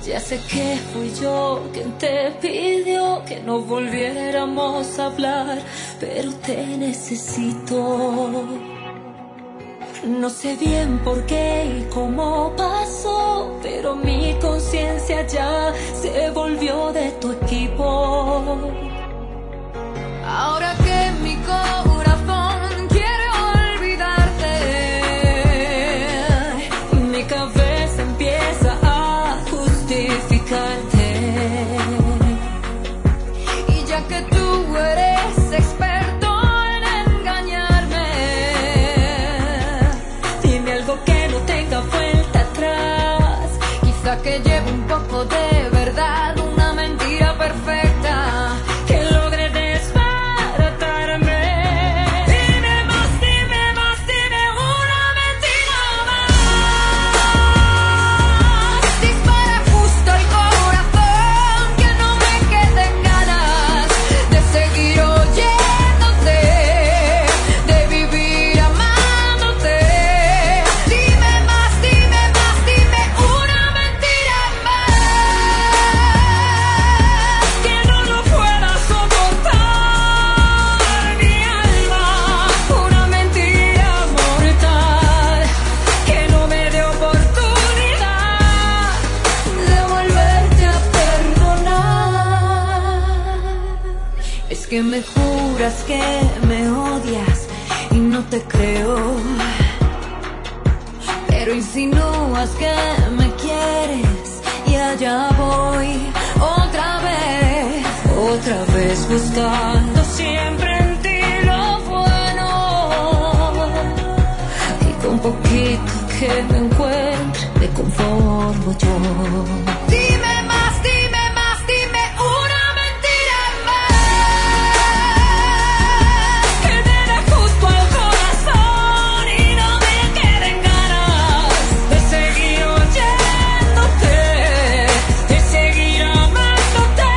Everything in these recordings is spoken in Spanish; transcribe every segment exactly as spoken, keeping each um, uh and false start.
Ya sé que fui yo quien te pidió que no volviéramos a hablar, pero te necesito. No sé bien por qué y cómo pasó, pero mi conciencia ya se volvió de tu equipo. Ahora que mi corazón quiere olvidarte, mi cabeza empieza a justificarte. Y ya que tú eres experto en engañarme, dime algo que no tenga vuelta atrás. Quizá que lleve un poco de verdad, una mentira perfecta que logre desbaratarme. Dime más, dime más, dime una mentira más. Dispara justo al corazón, que no me queden ganas de seguir oyéndote, de vivir amándote. Dime más, dime más, dime una mentira más, que no lo pueda soportar mi alma. Una mentira mortal que no me dé oportunidad de volverte a perdonar. Es que me juras que me odias y no te creo, pero insinúas que me quieres y allá voy otra vez, otra vez buscando siempre en ti lo bueno, y con poquito que me encuentre me conformo yo. Dime más, dime más, dime una mentira más, que me dé justo al corazón y no me queden ganas de seguir oyéndote, de seguir amándote.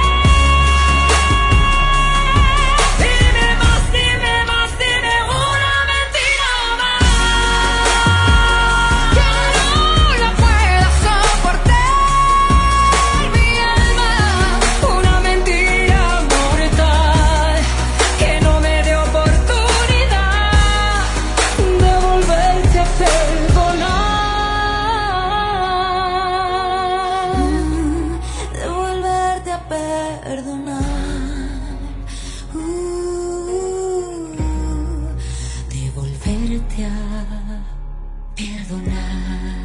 Dime más, dime más, dime una mentira más, que no la pueda soportar mi alma. Una mentira mortal que no me dé oportunidad de volverte a perdonar, de volverte a perdonar, uh, de volverte a perdonar.